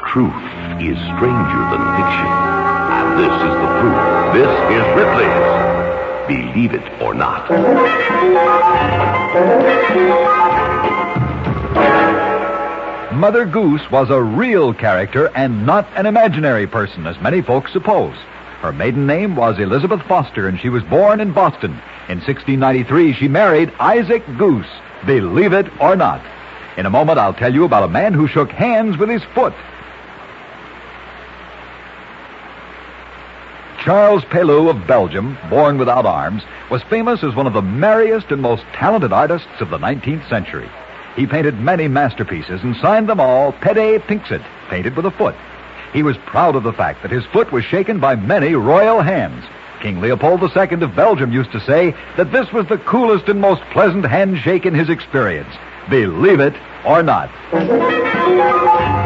Truth is stranger than fiction. And this is the proof. This is Ripley's Believe It or Not. Mother Goose was a real character and not an imaginary person, as many folks suppose. Her maiden name was Elizabeth Foster, and she was born in Boston. In 1693, she married Isaac Goose. Believe it or not. In a moment, I'll tell you about a man who shook hands with his foot. Charles Pellew of Belgium, born without arms, was famous as one of the merriest and most talented artists of the 19th century. He painted many masterpieces and signed them all Pede Pinxit, painted with a foot. He was proud of the fact that his foot was shaken by many royal hands. King Leopold II of Belgium used to say that this was the coolest and most pleasant handshake in his experience. Believe it or not.